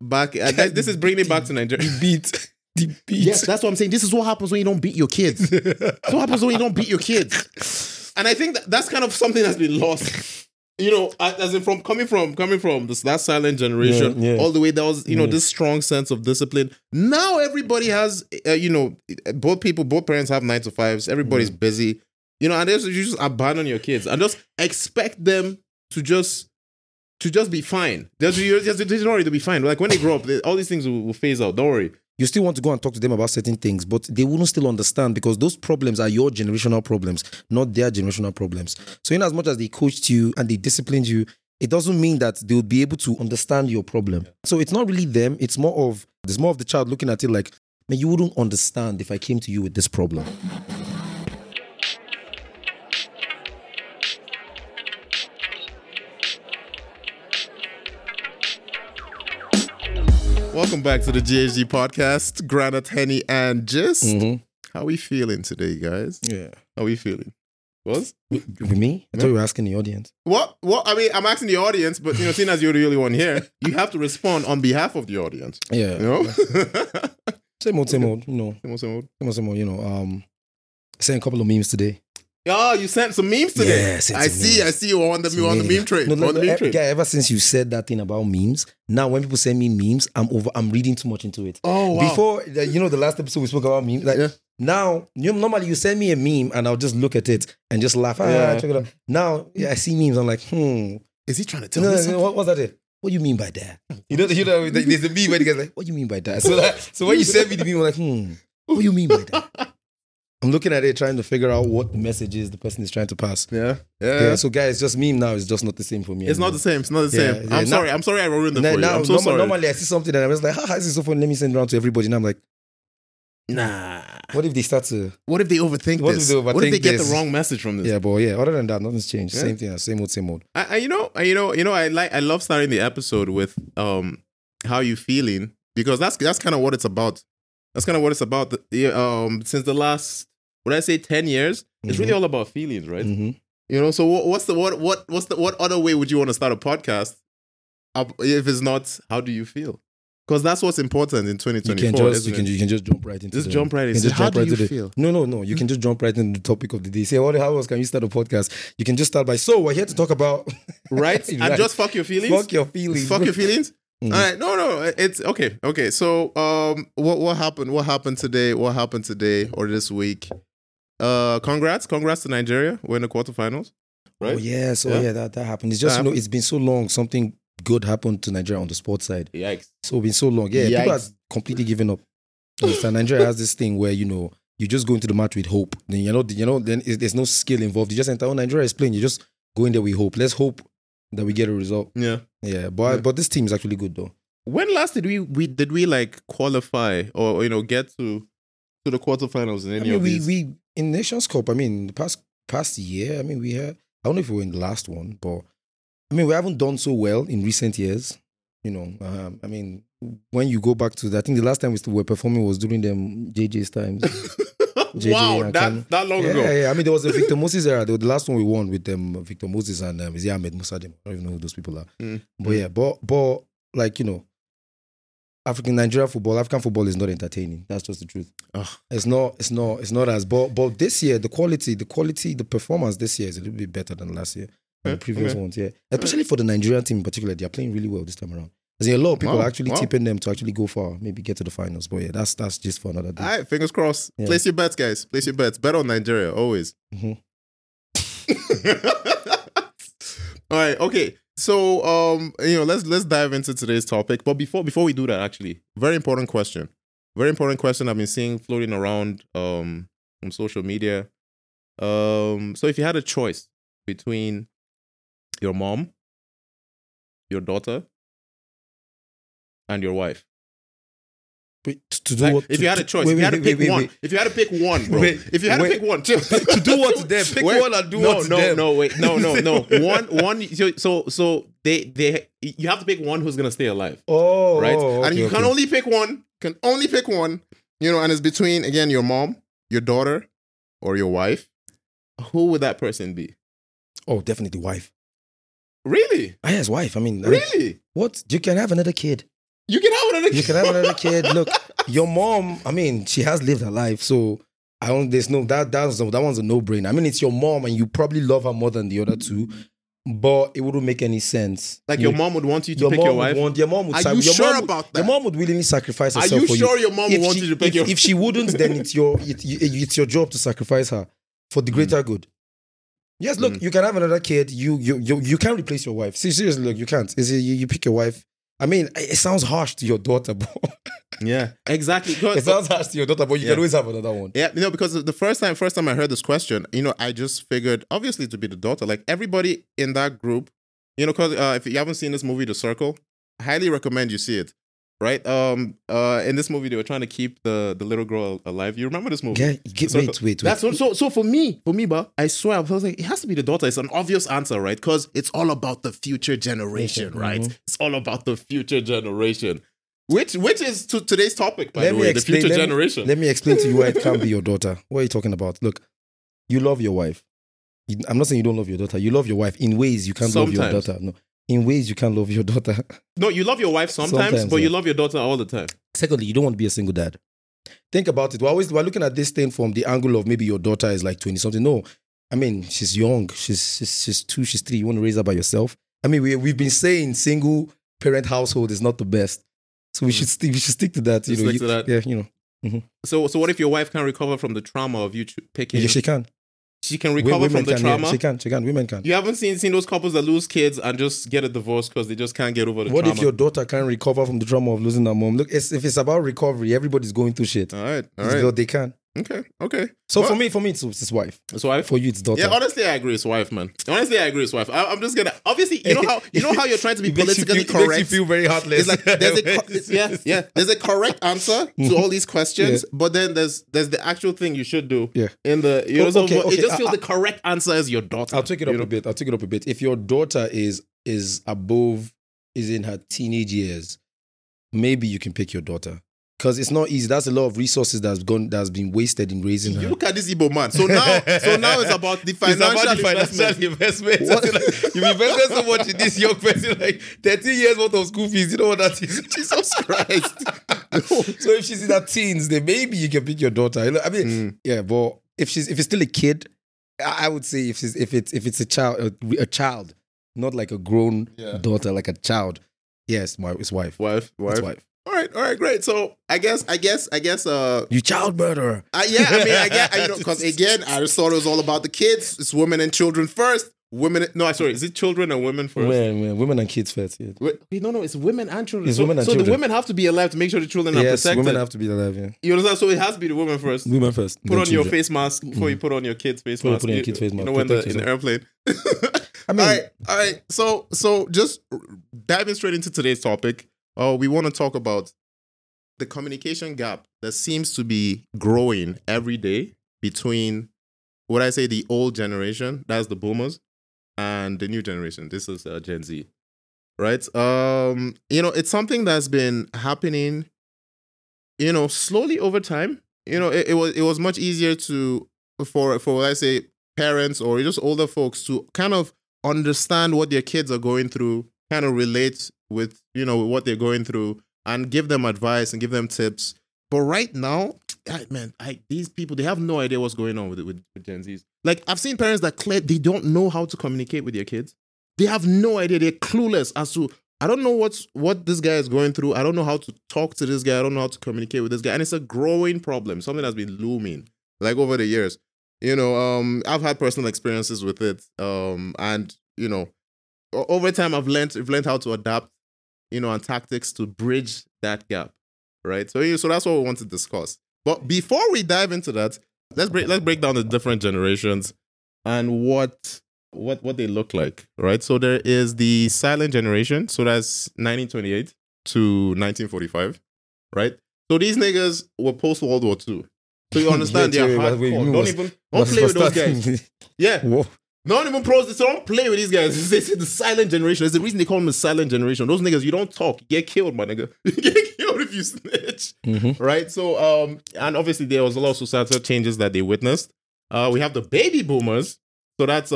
back. This is bringing it back to Nigeria. The beat. Yes, that's what I'm saying. This is what happens when you don't beat your kids. That's what happens when you don't beat your kids. And I think that's kind of something that's been lost. You know, as in coming from that silent generation, all the way, there was, this strong sense of discipline. Now everybody has, both parents have 9 to 5s. Everybody's busy, and you just abandon your kids and just expect them to just be fine. They're not ready to be fine. Like when they grow up, all these things will phase out. Don't worry. You still want to go and talk to them about certain things, but they wouldn't still understand because those problems are your generational problems, not their generational problems. So in as much as they coached you and they disciplined you, it doesn't mean that they would be able to understand your problem. So it's not really them. There's more of the child looking at it like, man, you wouldn't understand if I came to you with this problem. Welcome back to the GHG podcast. Granite, Henny, and Gist. How are we feeling today, guys? Yeah. How are we feeling? What? With me? I thought you were asking the audience. What? I mean, I'm asking the audience, but seeing as you're the only one here, you have to respond on behalf of the audience. Yeah. Same old. Same old. Sent a couple of memes today. Oh, you sent some memes today. Yeah, I see you on the meme train. Guy, ever since you said that thing about memes, now when people send me memes, I'm reading too much into it. Oh, wow. Before, the last episode we spoke about memes, now, normally you send me a meme and I'll just look at it and just laugh. Check it out. Now, I see memes, I'm like, Is he trying to tell me something? What's that? What do you mean by that? There's a meme where the guy's like, what do you mean by that? So when you send me the meme, I'm like, what do you mean by that? I'm looking at it, trying to figure out what the message is the person is trying to pass. Yeah. So guys, just meme now is just not the same for me. It's not the same. I'm sorry I ruined it for you. I'm so sorry. Normally I see something and I was like, this is so funny. Let me send it around to everybody. And I'm like, nah. What if they start to... What if they overthink this? What if they get the wrong message from this? Yeah, but other than that, nothing's changed. Yeah. Same thing, same old. I love starting the episode with how you feeling, because that's kind of what it's about. That's kind of what it's about. Since the last, 10 years, it's really all about feelings, right? Mm-hmm. So what other way would you want to start a podcast if it's not how do you feel? Because that's what's important in 2024. You can just jump right into it. Jump right into how do you feel? No. You can just jump right into the topic of the day. Say, how else can you start a podcast? You can just start by, we're here to talk about... Right? And just fuck your feelings? Fuck your feelings. Fuck your feelings? Mm-hmm. All right. No. It's okay. Okay. So, what happened? What happened today? What happened today or this week? Congrats to Nigeria. We're in the quarterfinals. Right? Oh, yeah. So, that happened. It's just, it's been so long. Something good happened to Nigeria on the sports side. Yikes. So it's been so long. Yeah, people are completely given up. Nigeria has this thing where, you just go into the match with hope. Then, then there's no skill involved. You just enter, Nigeria is playing. You just go in there with hope. Let's hope that we get a result. Yeah. Yeah. But this team is actually good though. When last did we like qualify or, get to the quarterfinals in any of these? We in Nations Cup, the past year, we had, I don't know if we were in the last one, but we haven't done so well in recent years. When you go back to that, I think the last time we were performing was during them JJ's times. Wow, that long ago. Yeah. There was a Victor Moses era. The last one we won with them, Victor Moses and Ahmed Musadim. I don't even know who those people are. But African football is not entertaining. That's just the truth. It's not as. But this year, the quality, the performance this year is a little bit better than last year. The previous ones, yeah. Especially for the Nigerian team in particular, they are playing really well this time around. There's a lot of people are actually tipping them to actually go far, maybe get to the finals. But yeah, that's just for another day. All right, fingers crossed. Yeah. Place your bets, guys. Place your bets. Bet on Nigeria, always. Mm-hmm. All right, okay. So, let's dive into today's topic. But before we do that, actually, very important question. Very important question I've been seeing floating around on social media. So if you had a choice between your mom, your daughter, and your wife. To do what? If you had a choice, if you had to pick one, if you had to pick one, bro. If you had to pick one, to do what to them? Pick one and do what to them. No. One. So they you have to pick one who's gonna stay alive. Oh, right. Okay, and you can only pick one. And it's between again your mom, your daughter, or your wife. Who would that person be? Oh, definitely wife. Really? Yes, wife. Really? What? You can have another kid. You can have another kid. You can have another kid. Look, your mom, I mean, she has lived her life, so I don't. There's no that one's a no-brainer. I mean, it's your mom, and you probably love her more than the other two, but it wouldn't make any sense. Like your mom would want you to pick your wife. Your mom would. Are you sure about that? Your mom would willingly sacrifice herself. Are you for sure your mom would want you to pick your wife? If she wouldn't, then it's your job to sacrifice her for the greater good. Yes, look, you can have another kid. You can't replace your wife. Seriously, look, you can't. You pick your wife. I mean, it sounds harsh to your daughter, but yeah, exactly. It sounds harsh to your daughter, but you can always have another one. Yeah, because the first time I heard this question, I just figured obviously to be the daughter. Like everybody in that group, because if you haven't seen this movie, The Circle, I highly recommend you see it. Right? In this movie, they were trying to keep the little girl alive. You remember this movie? Yeah. Wait. That's so for me, but I swear, I was like, it has to be the daughter. It's an obvious answer, right? Because it's all about the future generation, right? Mm-hmm. It's all about the future generation, which is to today's topic, by the way, the future generation. Let me explain to you why it can't be your daughter. What are you talking about? Look, you love your wife. I'm not saying you don't love your daughter. You love your wife in ways you can't love your daughter. No. In ways you can't love your daughter. No, you love your wife sometimes but you love your daughter all the time. Secondly, you don't want to be a single dad. Think about it. We're looking at this thing from the angle of maybe your daughter is like 20-something. No, I mean, she's young. She's 2, she's 3. You want to raise her by yourself? I mean, we've been saying single parent household is not the best. So we should stick to that. Stick to that. Yeah, Mm-hmm. So what if your wife can't recover from the trauma of you picking? Yeah, she can. She can recover from the trauma. Yeah, she can. Women can. You haven't seen those couples that lose kids and just get a divorce because they just can't get over the trauma. What if your daughter can't recover from the trauma of losing her mom? Look, if it's about recovery, everybody's going through shit. All right. They can. Okay. So for me, it's his wife. His wife. For you, it's daughter. Yeah, honestly, I agrry. It's wife, man. Honestly, I agree. It's wife. I'm just gonna. Obviously, you know how you're trying to be politically correct. Makes you feel very heartless. It's like there's a correct answer to all these questions, but then there's the actual thing you should do. Yeah. It just feels the correct answer is your daughter. I'll take it up a bit. If your daughter is in her teenage years, maybe you can pick your daughter. Because it's not easy. That's a lot of resources that's been wasted in raising her. You look at this Igbo man. So now it's about the financial investment. You've invested so much in this young person, like 13 years worth of school fees. You know what that is? Jesus Christ. So if she's in her teens, then maybe you can pick your daughter. I mean, yeah, but if it's still a kid, I would say if it's a child, not like a grown daughter, like a child. Yes, it's wife. Wife. It's wife. All right, great. So I guess. You child murderer. I get. Because again, Aristotle was all about the kids. It's women and children first. Is it children and women first? Women and kids first. Yeah. No, it's women and children. It's women and children. So the women have to be alive to make sure the children are protected. Yes, women have to be alive. Yeah. You understand? So it has to be the women first. Women first. Put on your face mask before you put on your kid's face mask. Put on your kid's face mask. When in the airplane. I mean, all right. So just diving straight into today's topic. We want to talk about the communication gap that seems to be growing every day between, what I say, the old generation, that's the boomers, and the new generation. This is Gen Z, right? It's something that's been happening, slowly over time. It was much easier for what I say, parents or just older folks to kind of understand what their kids are going through, kind of relate with what they're going through and give them advice and give them tips. But right now, these people, they have no idea what's going on with Gen Zs. Like, I've seen parents that they don't know how to communicate with their kids. They have no idea. They're clueless as to, I don't know what this guy is going through. I don't know how to talk to this guy. I don't know how to communicate with this guy. And it's a growing problem, something that's been looming like over the years. I've had personal experiences with it. Over time, I've learned how to adapt, and tactics to bridge that gap, right? So that's what we want to discuss. But before we dive into that, let's break down the different generations and what they look like, right? So there is the silent generation, so that's 1928 to 1945, right? So these niggas were post World War II. So you understand they're hardcore. Don't play with those guys. Yeah. Whoa. Don't even so don't play with these guys. They say the silent generation. There's the reason they call them the silent generation. Those niggas, you don't talk, you get killed, my nigga. You get killed if you snitch. Mm-hmm. Right? So, and obviously there was a lot of societal changes that they witnessed. We have the baby boomers. So that's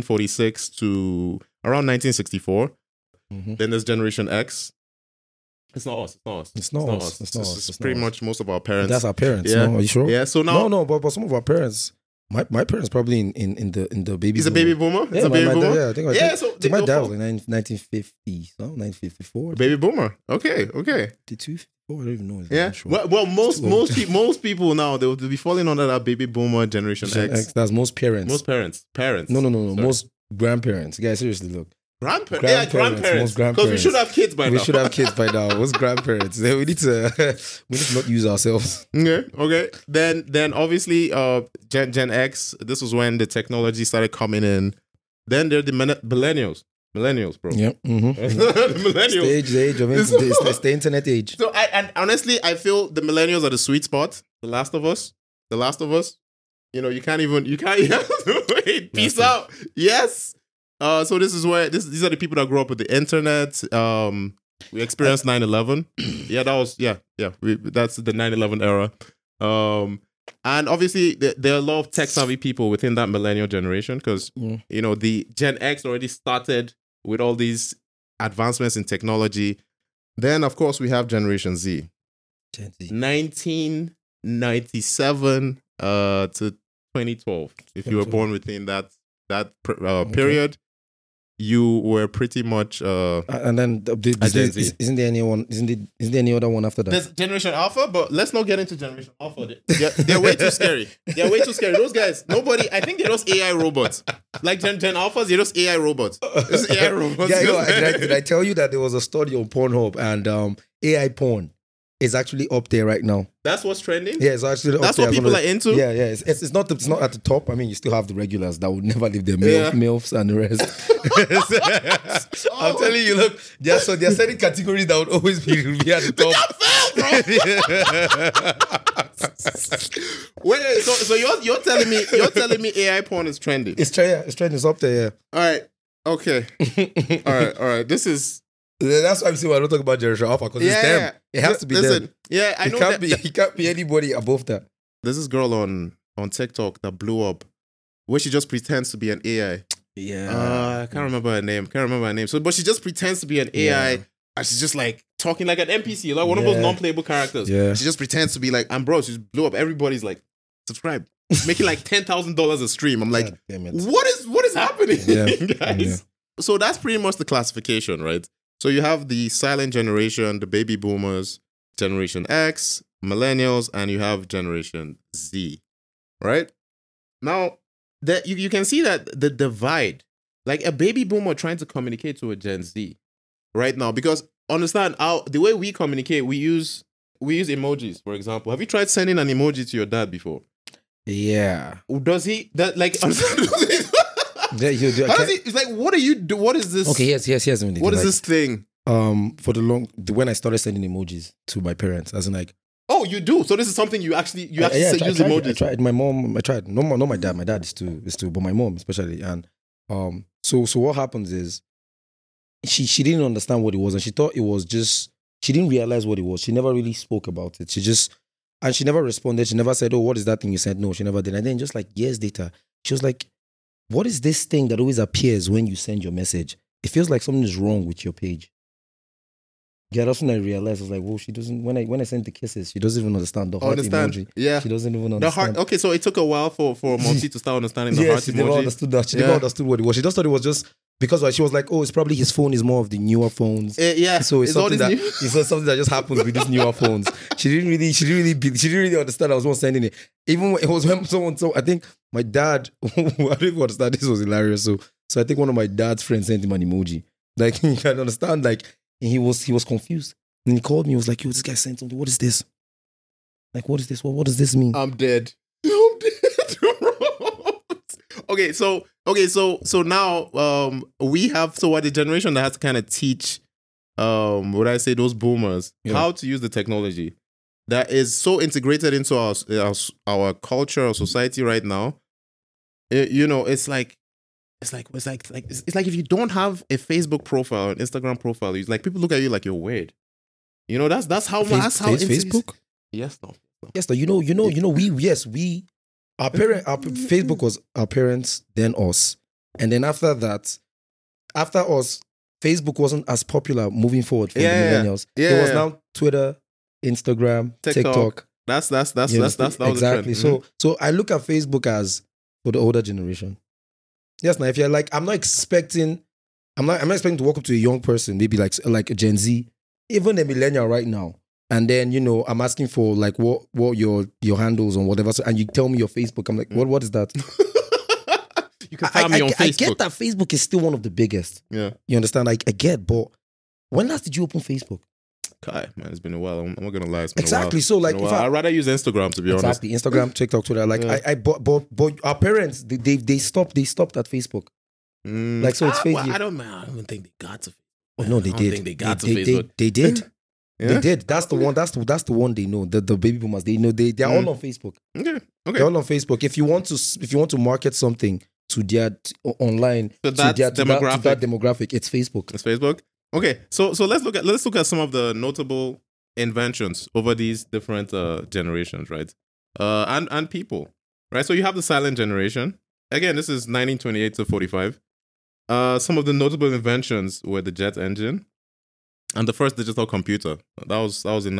1946 to around 1964. Mm-hmm. Then there's Generation X. It's not us. It's not us. It's not us. It's not us. It's pretty much most of our parents. That's our parents. Yeah. No, are you sure? Yeah. So now, But some of our parents, my parents probably in the baby. He's a baby boomer. Yeah, He's a baby my boomer. dad, yeah, I think my dad was like like 1950, so 1954, baby boomer. Okay. 52, 54, I don't even know. Yeah. Sure. Well, most people now they will be falling under that baby boomer generation X. That's most parents. Most parents. No. Sorry. Most grandparents. Guys, seriously, look. Grandparents. Yeah, grandparents. Most grandparents. Because we should have kids by now. We should have kids by now. Most grandparents. We need to not use ourselves. Okay. Then obviously Gen X, this was when the technology started coming in. Then there are the millennials. Millennials, bro. Yep. Mm-hmm. The millennials. The age of it's the internet age. So and honestly, I feel the millennials are the sweet spot. The Last of Us. You know, you can't wait. Peace out. Yes. So this is where these are the people that grew up with the internet. We experienced 9/11. Yeah, that was that's the 9/11 era. And obviously there are a lot of tech savvy people within that millennial generation because you know the Gen X already started with all these advancements in technology. Then of course we have Generation Z. Gen Z. 1997 to 2012. If you were born within that period, you were pretty much and then isn't there any other one after that? There's Generation Alpha, but let's not get into Generation Alpha. They're way too scary. Those guys, I think they're just AI robots. Like Gen Alphas, they're just AI robots. Just AI robots. Did I tell you that there was a study on Pornhub and AI porn is actually up there right now. That's what's trending? Yeah, it's actually That's what people are into? Yeah. It's not at the top. I mean, you still have the regulars that would never leave their MILFs and the rest. I'm telling you, look, there are certain categories that would always be at the top. Wait, so you're telling me AI porn is trending? It's trending. It's up there, yeah. All right. Okay. All right. That's why I'm saying I don't talk about Generation Alpha because it's them. It has to be them. Yeah, I know It can't be anybody above that. There's this girl on TikTok that blew up where she just pretends to be an AI. Yeah. I can't remember her name. So, but she just pretends to be an AI and she's just like talking like an NPC, like one of those non-playable characters. Yeah. She just pretends to be like, and bro, she just blew up. Everybody's like, subscribe. Making like $10,000 a stream. I'm like, what is happening, guys? Yeah. So that's pretty much the classification, right? So you have the silent generation, the baby boomers, Generation X, millennials, and you have Generation Z, right? Now, you can see that the divide, like a baby boomer trying to communicate to a Gen Z right now, because understand the way we communicate, we use emojis, for example. Have you tried sending an emoji to your dad before? Yeah. Does he that like? It's like, what do you do? What is this? Okay, yes. What is this thing? When I started sending emojis to my parents, as in like, oh, you do. So this is something you actually use emojis. I tried. My mom, I tried. No, not my dad. My dad is too, but my mom especially. And so what happens is, she didn't understand what it was, and she thought it was just. She didn't realize what it was. She never really spoke about it. She never responded. She never said, "Oh, what is that thing you sent?" No, she never did. And then just like years later, she was like, what is this thing that always appears when you send your message? It feels like something is wrong with your page. Yeah, that's when I realized. I was like, well, she doesn't, when I send the kisses, she doesn't even understand the heart emoji. Yeah. She doesn't even understand. The heart, okay, so it took a while for Monty to start understanding the heart emoji. She never understood that. She never understood what it was. She just thought it was just, because she was like, oh, it's probably his phone is more of the newer phones. Yeah. So it's something that just happens with these newer phones. She didn't really understand I was not sending it. Even when it was when someone, so I think my dad, I don't even understand, this was hilarious. So I think one of my dad's friends sent him an emoji. Like, you can understand, like, and he was confused. And he called me, he was like, yo, this guy sent something. What is this? Like, what is this? What does this mean? I'm dead. Okay, so now we have we're the generation that has to kind of teach those boomers how to use the technology that is so integrated into our culture, our society right now. It's like if you don't have a Facebook profile, an Instagram profile, it's like people look at you like you're weird. That's how Facebook? Yes, no. Yes, no. Our Facebook was our parents, then us. And then after that, after us, Facebook wasn't as popular moving forward for Yeah, the millennials. yeah. It was now Twitter, Instagram, TikTok. That was You know, the trend. exactly. So I look at Facebook as for the older generation. Yes, now if you're like, I'm not expecting to walk up to a young person, maybe like a Gen Z, even a millennial right now. And then, you know, I'm asking for like what your handles or whatever. And you tell me your Facebook. I'm like, what is that? You can find me on Facebook. I get that Facebook is still one of the biggest. Yeah. You understand? Like, I get, but when last did you open Facebook? Kai, man, it's been a while. I'm not gonna lie. It's been Exactly. A while. So like, I'd rather use Instagram, to be honest. Exactly. Instagram, TikTok, Twitter. Like, Yeah. but our parents, they stopped at Facebook. Like, so it's well, Facebook. I don't think they got to. Oh, no, they I don't did. think they got to They Facebook. did. Yeah? They did. That's the one. That's the one they know. The baby boomers. They know. They're all on Facebook. Okay. They're all on Facebook. If you want to market something to their online So that to that demographic, it's Facebook. It's Facebook. Okay, so let's look at some of the notable inventions over these different generations, right? And people, right? So you have the silent generation. Again, this is 1928 to 45. Some of the notable inventions were the jet engine and the first digital computer. That was in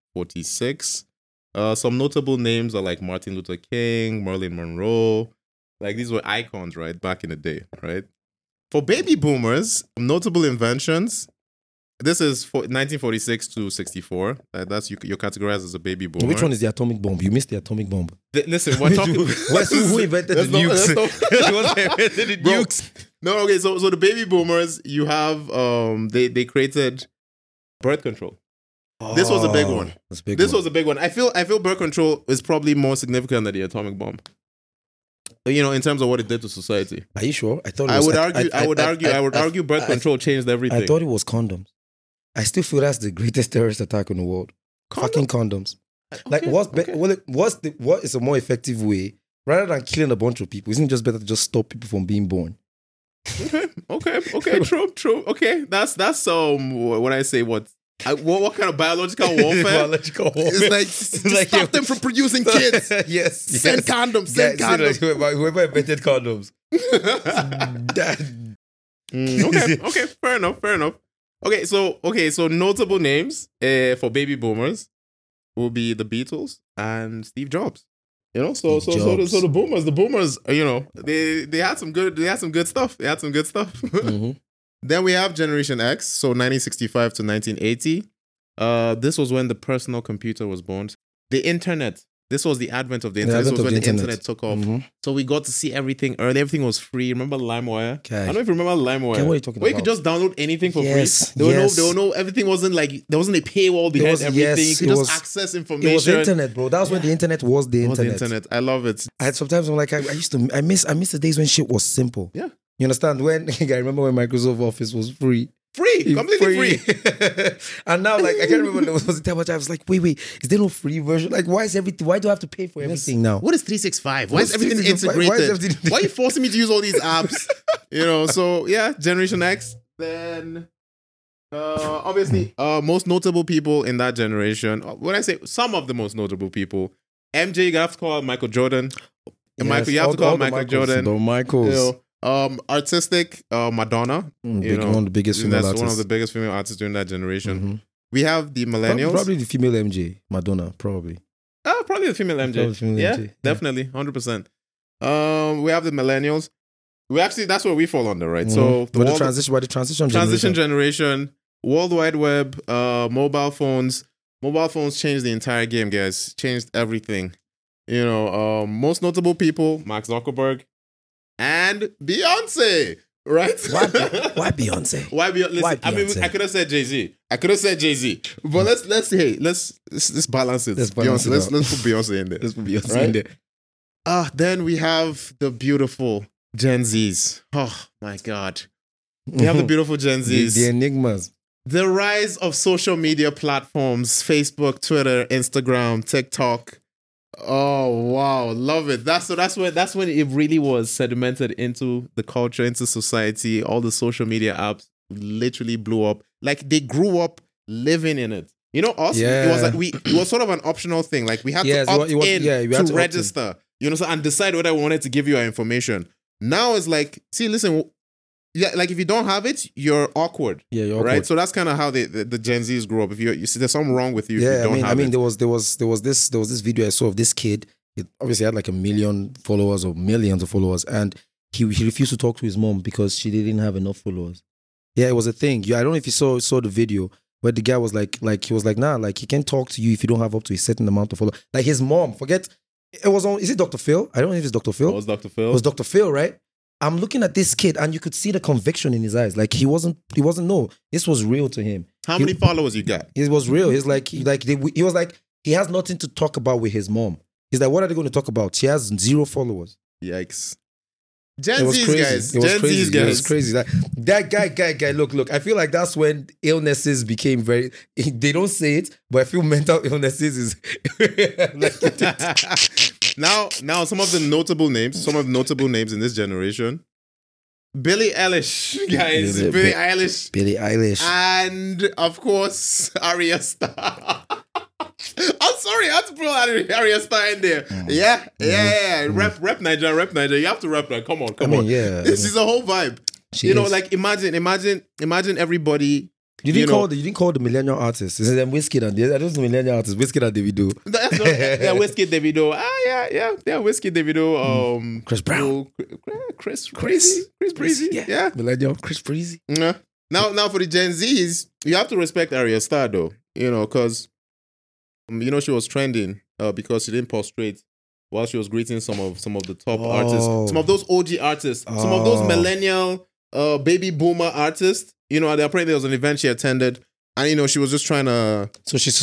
1946. Some notable names are like Martin Luther King, Marilyn Monroe. Like these were icons, right, back in the day, right? For baby boomers, notable inventions. This is 1946 to 64. That's you're categorized as a baby boomer. Which one is the atomic bomb? You missed the atomic bomb. Listen, we're talking. Who invented the nukes? The nukes. No, okay. So the baby boomers, you have they created birth control. This was a big one. This was a big one. I feel birth control is probably more significant than the atomic bomb. You know, in terms of what it did to society. Are you sure? I would argue birth control changed everything. I thought it was condoms. I still feel that's the greatest terrorist attack in the world. Fucking condoms. Okay, Like what is a more effective way rather than killing a bunch of people? Isn't it just better to just stop people from being born? Okay, true. Okay, that's what I say. What kind of biological warfare? Biological warfare. It's like stop them from producing kids. Yes. Send condoms. Send condoms. Whoever invented condoms. Okay, fair enough. Okay, so notable names for baby boomers will be the Beatles and Steve Jobs. You know, so the boomers, you know, they had some good stuff. They had some good stuff. Mm-hmm. Then we have Generation X, so 1965 to 1980. This was when the personal computer was born. The internet. This was the advent of the internet. This was when the internet took off. Mm-hmm. So we got to see everything early. Everything was free. Remember LimeWire? Okay. I don't know if you remember LimeWire. Okay, what are you talking Where about? you could just download anything for free. There were no, everything wasn't like, there wasn't a paywall behind everything. You could just access information. It was the internet, bro. That was when the internet was the internet. I love it. Sometimes I'm like, I miss the days when shit was simple. Yeah. You understand? When I remember when Microsoft Office was free. Completely free. And now, like, I can't remember there was a time I was like, wait, is there no free version? Like, why do I have to pay for everything now? What is 365? Why is everything integrated? Why are you forcing me to use all these apps? You know, so yeah, Generation X. Then obviously, most notable people in that generation. When I say some of the most notable people, MJ, you have to call Michael Jordan. Yes, Michael, you have to call Michael Jordan. The Michaels. You know, artistic, Madonna. One of the biggest female artists. One of the biggest female artists during that generation. Mm-hmm. We have the millennials. Probably the female MJ, Madonna, probably. Probably the female MJ. Definitely, 100%. We have the millennials. That's where we fall under, right? Mm-hmm. So the transition generation, World Wide Web, mobile phones. Mobile phones changed the entire game, guys. Changed everything. You know, most notable people, Mark Zuckerberg and Beyonce, right? Why Beyonce? Why Beyonce? Listen, I mean, I could have said Jay-Z. But let's balance it. Let's put Beyonce in there. Let's put Beyonce in there. Then we have the beautiful Gen Zs. Oh my God. We have the beautiful Gen Zs. The enigmas. The rise of social media platforms, Facebook, Twitter, Instagram, TikTok. Oh wow, love it. That's when it really was sedimented into the culture, into society. All the social media apps literally blew up. Like they grew up living in it. You know, us. Yeah. It was like it was sort of an optional thing. Like we had to opt in to register. You know, and decide whether we wanted to give you our information. Now it's like, see, listen, Yeah, like if you don't have it, you're awkward. Yeah, you're right. awkward. So that's kind of how the Gen Zs grew up. If you see, there's something wrong with you. If Yeah, you don't have it. there was this video I saw of this kid. It obviously had like 1 million followers or millions of followers, and he refused to talk to his mom because she didn't have enough followers. Yeah, it was a thing. Yeah, I don't know if you saw the video where the guy was like he was like, nah, like he can't talk to you if you don't have up to a certain amount of followers. Like his mom, forget it was on. Is it Dr. Phil? I don't know if it's Dr. Phil. It was Dr. Phil. It was Dr. Phil, right? I'm looking at this kid and you could see the conviction in his eyes. Like he wasn't no, this was real to him. How many followers you got? It was real. He's like, he was like, he has nothing to talk about with his mom. He's like, what are they going to talk about? She has 0 followers. Yikes. Gen Z's guys. It was Gen crazy. Z's guys. It was crazy. Like, that guy, look, I feel like that's when illnesses became very, they don't say it, but I feel mental illnesses is Now, some of the notable names in this generation. Billie Eilish, guys. Billie Eilish. And, of course, Arya Starr. I'm sorry, I have to put Arya Starr in there. Yeah. Rep Niger. You have to rep that. Come on. Yeah. This is a whole vibe. Like imagine everybody. You didn't call the millennial artists. Is it them Wizkid and I don't know millennial artists. Wizkid and Davido. Yeah, Wizkid, Davido. Yeah, Wizkid, Davido. Chris Brown. Chris Breezy. Yeah. Millennial Chris Breezy. Yeah. Now for the Gen Zs, you have to respect Arya Starr though. Because she was trending because she didn't prostrate while she was greeting some of the top artists, some of those OG artists, some of those millennial baby boomer artists. Apparently there was an event she attended, and she was just trying to. So she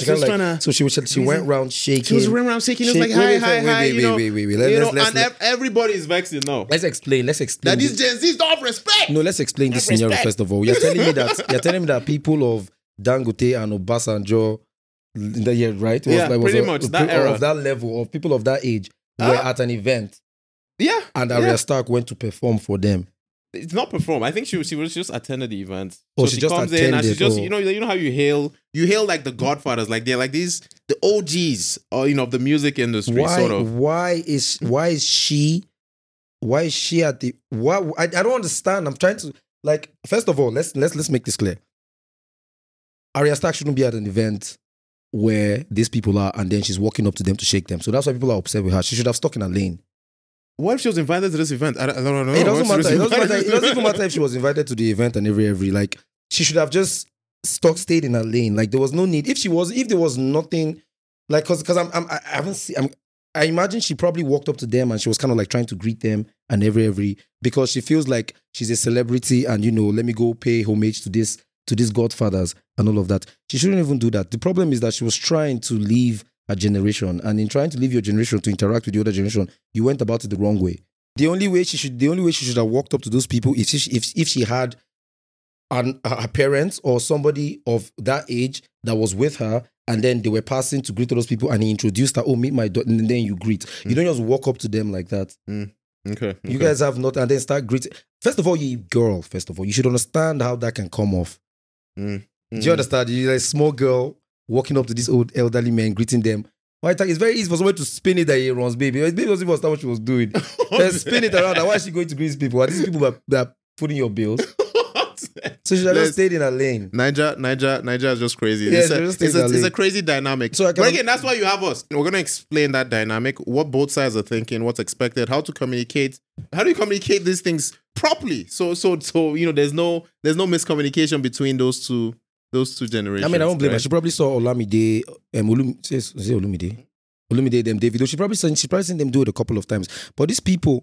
went around shaking. She was running around shaking. It was like hi. Wait. Everybody is vexing now. Let's explain. That these Gen Zs don't have respect. No, let's explain this scenario first of all. You're telling me that people of Dangote and Obasanjo. Right? Pretty much that era. Of that level, of people of that age were at an event. Yeah. And Arya Stark went to perform for them. It's not perform. I think she was just attended the event. So she just comes in and she just you know how you hail like the Godfathers, like they're like the OGs of the music industry. Why is she at the I don't understand. I'm trying to first of all, let's make this clear. Arya Stark shouldn't be at an event where these people are, and then she's walking up to them to shake them. So that's why people are upset with her. She should have stuck in a lane. What if she was invited to this event? I don't know. It doesn't matter. It doesn't even matter if she was invited to the event and every she should have just stayed in her lane. Like there was no need. If there was nothing, because I haven't seen. I imagine she probably walked up to them and she was kind of like trying to greet them and every because she feels like she's a celebrity and let me go pay homage to these Godfathers and all of that. She shouldn't even do that. The problem is that she was trying to leave a generation, and in trying to leave your generation to interact with the other generation, you went about it the wrong way. The only way she should have walked up to those people if she had her parents or somebody of that age that was with her, and then they were passing to greet those people, and he introduced her, meet my daughter, and then you greet. You don't just walk up to them like that. Okay. You guys have not, and then start greeting. First of all, you should understand how that can come off. Do you understand? You're a small girl walking up to this old elderly man, greeting them. It's very easy for someone to spin it that he runs, baby. Baby doesn't even understand what she was doing. Spin it around. Why is she going to greet these people? Are these people that are putting your bills? So she should have just stayed in her lane. Niger is just crazy. Yeah, it's a crazy dynamic. But again, that's why you have us. We're going to explain that dynamic, what both sides are thinking, what's expected, how to communicate. How do you communicate these things properly? So there's no miscommunication between those two generations. I mean, I don't blame her. She probably saw Olamide, Olumide, them Davido. She probably seen them do it a couple of times. But these people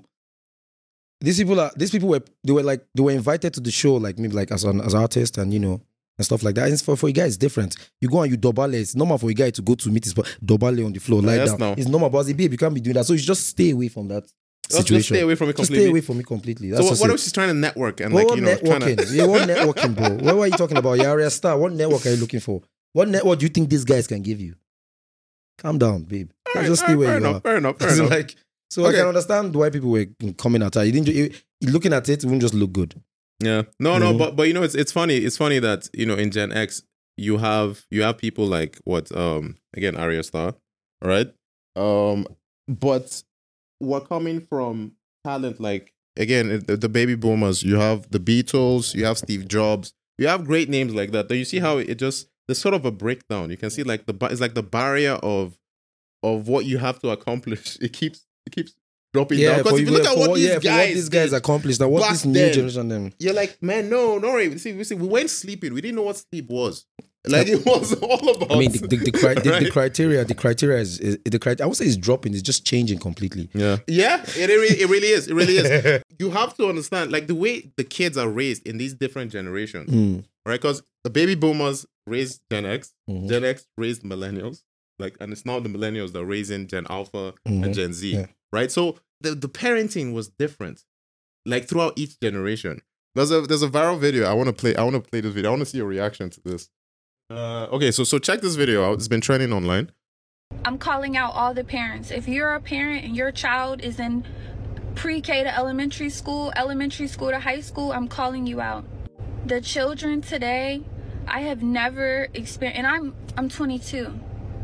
were invited to the show, like maybe like as artists and and stuff like that. And for a guy, it's different. You go and you dobale. It's normal for a guy to go to meet his dobale on the floor, lie down. No. It's normal, but as a babe, you can't be doing that. So you should just stay away from that situation. Just stay away from it completely. Just stay away from it completely. That's so what if she's trying to network and networking? Yeah, what networking, bro? What are you talking about? You're Arya Starr. What network are you looking for? What network do you think these guys can give you? Calm down, babe. Just stay where you are. Fair enough. I can understand why people were coming at her. Looking at it wouldn't just look good. Yeah. No, but it's funny. It's funny that, in Gen X, you have people like again, Arya Starr, all right? But we're coming from talent like again, the baby boomers, you have the Beatles, you have Steve Jobs, you have great names like that. Then you see how it just, there's sort of a breakdown. You can see like it's like the barrier of what you have to accomplish. It keeps dropping down. Because if you look at what these guys accomplished, and what this new generation them, you're like, man, no, right. See, we weren't sleeping. We didn't know what sleep was. Like it was all about. I mean, the criteria is I would say it's dropping. It's just changing completely. Yeah. It really is. It really is. You have to understand, like the way the kids are raised in these different generations, right? Because the baby boomers raised Gen X, Gen X raised millennials, like, and it's now the millennials that are raising Gen Alpha and Gen Z, right? So the parenting was different, like throughout each generation. There's a viral video. I want to play this video. I want to see your reaction to this. Okay, so check this video out. It's been trending online. I'm calling out all the parents. If you're a parent and your child is in pre-K to elementary school to high school, I'm calling you out. The children today, I have never experienced, and I'm 22.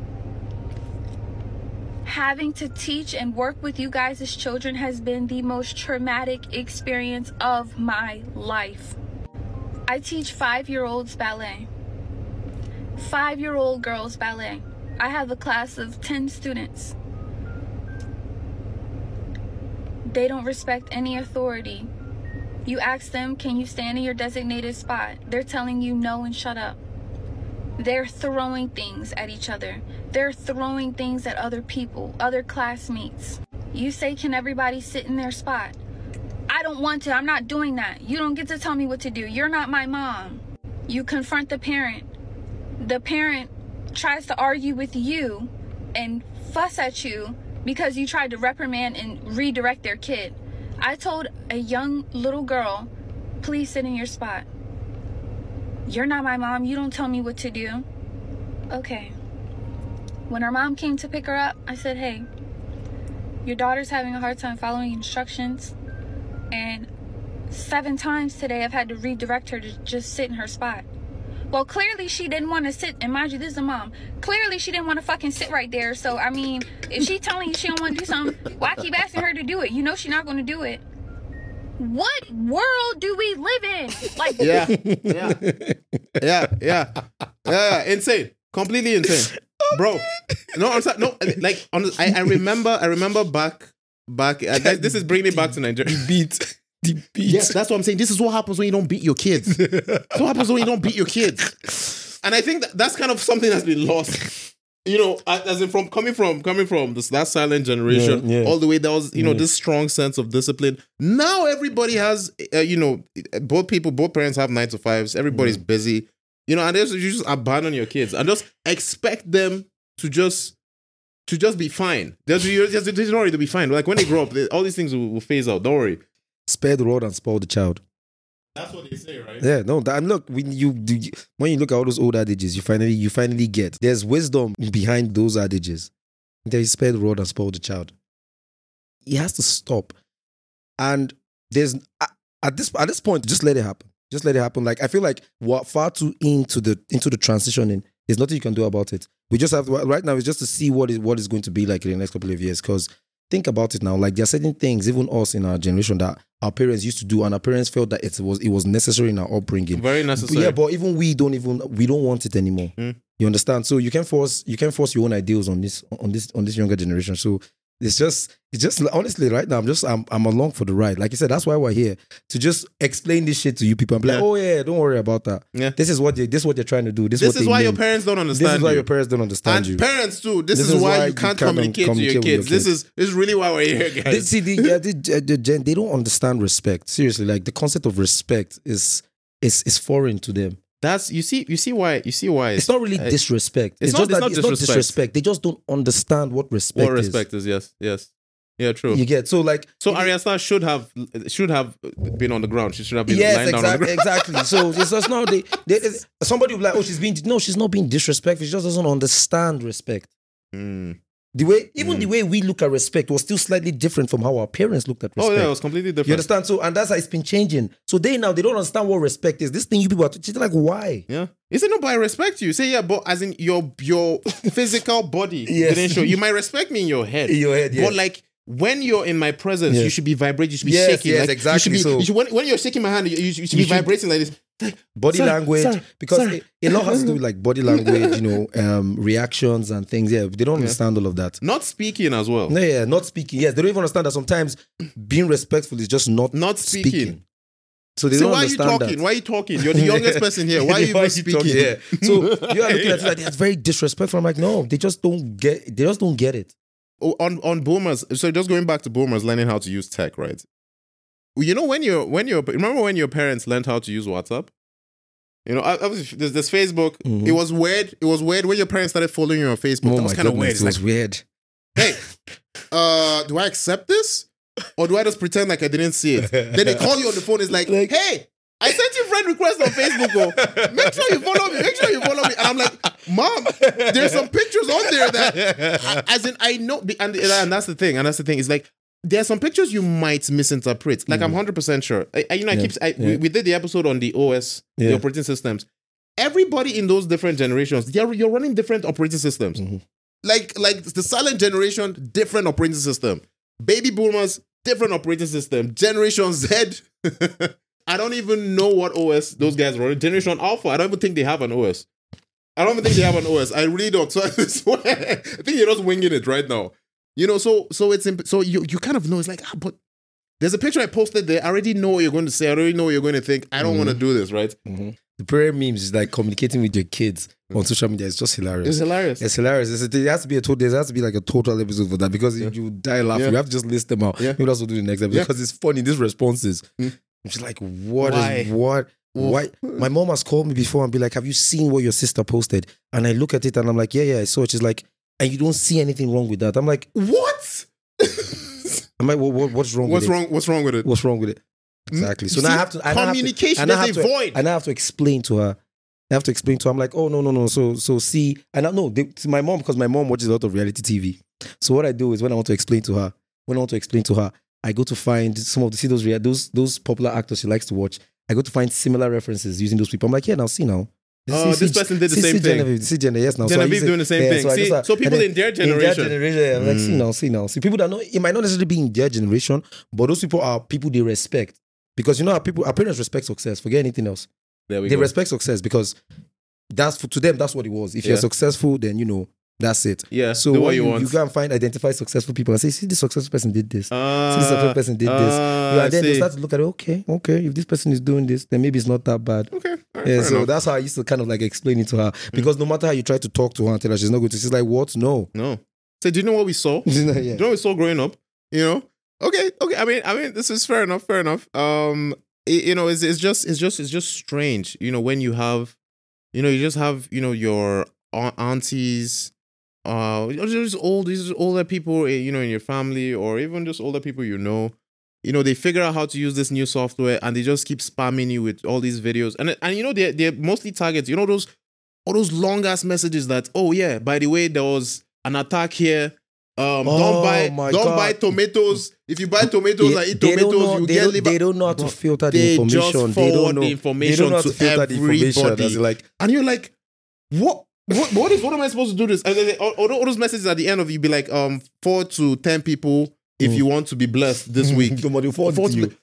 Having to teach and work with you guys as children has been the most traumatic experience of my life. I teach 5-year-olds ballet. 5-year-old girls ballet. I have a class of 10 students. They don't respect any authority. You ask them, can you stand in your designated spot? They're telling you no and shut up. They're throwing things at each other. They're throwing things at other people, other classmates. You say, can everybody sit in their spot? I don't want to. I'm not doing that. You don't get to tell me what to do. You're not my mom. You confront the parent. The parent tries to argue with you and fuss at you because you tried to reprimand and redirect their kid. I told a young little girl, please sit in your spot. You're not my mom. You don't tell me what to do. Okay. When her mom came to pick her up, I said, hey, your daughter's having a hard time following instructions. And 7 times today I've had to redirect her to just sit in her spot. Well, clearly she didn't want to sit, and mind you, this is a mom. Clearly she didn't want to fucking sit right there. So, I mean, if she telling you she don't want to do something, why keep asking her to do it? You know she's not going to do it. What world do we live in? Like, yeah, insane, completely insane, bro. No, I'm sorry, no, like, I remember back. This is bringing me back to Nigeria. The beat. Yes, that's what I'm saying. This is what happens when you don't beat your kids. That's what happens when you don't beat your kids. And I think that's kind of something that's been lost. You know, as in coming from that silent generation all the way, there was, this strong sense of discipline. Now everybody has, both parents have 9 to 5s. Everybody's busy, and you just abandon your kids and just expect them to just be fine. They don't worry, they'll be fine. Like when they grow up, all these things will phase out. Don't worry. Spare the rod and spoil the child. That's what they say, right? Yeah, no. And look, when you look at all those old adages, you finally get there's wisdom behind those adages. There is spare the rod and spoil the child. It has to stop. And there's at this point, just let it happen. Just let it happen. Like I feel like we're far too into the transitioning. There's nothing you can do about it. We just have right now is just to see what is going to be like in the next couple of years. Because think about it now. Like there are certain things, even us in our generation, that our parents used to do, and our parents felt that it was necessary in our upbringing. Very necessary. Yeah, but even we don't want it anymore. You understand? So you can force your own ideals on this younger generation. So it's just honestly right now I'm along for the ride. Like you said, that's why we're here to just explain this shit to you people and be like, oh yeah, don't worry about that. Yeah. This is what they're trying to do. This is why your parents don't understand. This is why your parents don't understand you. And parents too. This is why you can't communicate to your kids. This is really why we're here, guys. They don't understand respect. Seriously, like the concept of respect is foreign to them. That's you see why it's not really disrespect. It's not disrespect. They just don't understand what respect is. What respect is, yes. Yeah, true. You get so Arya Starr should have been on the ground. She should have been lying down on the ground. Exactly. So it's just not somebody will be like, she's not being disrespectful. She just doesn't understand respect. The way we look at respect was still slightly different from how our parents looked at respect. Oh yeah, it was completely different. You understand? So, and that's how it's been changing. So they don't understand what respect is. This thing you people are teaching, like, why? Yeah. Is it not by respect you? Say, yeah, but as in your physical body didn't show. You might respect me in your head. In your head, yeah. But like when you're in my presence, Yeah. you should be vibrating, you should be Yes, shaking. yes, like, exactly. You should, when you're shaking my hand, you should be vibrating like this. Like, Body sorry, language, sorry, because sorry. a lot has to do with like body language, reactions and things. Yeah, they don't understand all of that. Not speaking as well. No, yeah, not speaking. Yes, they don't even understand that sometimes being respectful is just not speaking. So they So don't why are you understand talking? that. Why are you talking? You're the youngest person here. Why are you even speaking? Yeah. So you are looking at it like that's very disrespectful. I'm like, no, they just don't get. They just don't get it. Oh, on boomers. So just going back to boomers learning how to use tech, right? You know when you're remember when your parents learned how to use WhatsApp? Obviously there's this Facebook. Mhm. It was weird. It was weird when your parents started following you on Facebook. That was kind of weird. It's It was like, weird. hey, do I accept this? Or do I just pretend like I didn't see it? Then they call you on the phone. It's like, hey, I sent you friend request on Facebook. Oh. Make sure you follow me. Make sure you follow me. And I'm like, Mom, there's some pictures on there that, as in, I know. And that's the thing. And that's the thing. It's like, there are some pictures you might misinterpret. Like, I'm 100% sure. We did the episode on the OS, the operating systems. Everybody in those different generations, you're running different operating systems. Mm-hmm. Like the silent generation, different operating system. Baby boomers, different operating system. Generation Z, I don't even know what OS those guys run. Generation Alpha, I don't even think they have an OS. I I really don't. So I swear, I think you're just winging it right now. So it's so you kind of know. It's like, but there's a picture I posted there. I already know what you're going to say. I already know what you're going to think. I don't want to do this, right? Mm-hmm. The prayer memes is like communicating with your kids on social media. It's just hilarious. It's hilarious. It's hilarious. There has to be like a total episode for that because you die laughing. You have to just list them out. Yeah. Maybe that's what we'll do the next episode because it's funny. These responses. I'm just like, what? Why? My mom has called me before and be like, have you seen what your sister posted? And I look at it and I'm like, yeah, I saw it. She's like, and you don't see anything wrong with that. I'm like, what? I'm like, what's wrong with it? What's wrong with it? What's wrong with it? Exactly. So now I have to communication is a void. And I have to explain to her. I'm like, oh no. So see, and I know to my mom, because my mom watches a lot of reality TV. So what I do is when I want to explain to her, I go to find some of those popular actors she likes to watch. I go to find similar references using those people. I'm like, yeah, see now. This person did the same thing. Yes, now. Genevieve doing the same thing. So people in their generation. I'm like, see now. See, people that know, it might not necessarily be in their generation, but those people are people they respect. Because our parents respect success. Forget anything else. They respect success because to them, that's what it was. If you're successful, then that's it. Yeah. So do what you want. You go and identify successful people and say, see, this successful person did this. See, this successful person did this. And then they start to look at it, okay. If this person is doing this, then maybe it's not that bad. Okay. Yeah, so that's how I used to kind of like explain it to her. Because no matter how you try to talk to her and tell her she's not going to, she's like, what? No. So do you know what we saw? Yeah. Do you know what we saw growing up? Okay. I mean, this is fair enough. It's just strange. When you have, you just have, your aunties, just older people, in your family, or even just older people, they figure out how to use this new software and they just keep spamming you with all these videos. And they're mostly targets, all those long ass messages that, oh yeah, by the way, there was an attack here. Don't buy tomatoes. If you buy tomatoes and eat tomatoes, you get liver. They don't know how to filter the information. They don't know to everybody. And you're like, what am I supposed to do this? And then all those messages at the end of you be like, 4 to 10 people if you want to be blessed this week. Somebody forwarded you.